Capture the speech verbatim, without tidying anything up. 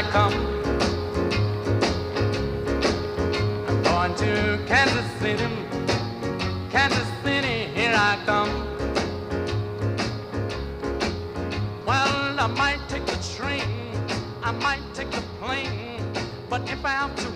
I come. I'm going to Kansas City, Kansas City, here I come. Well, I might take the train, I might take the plane, but if I have to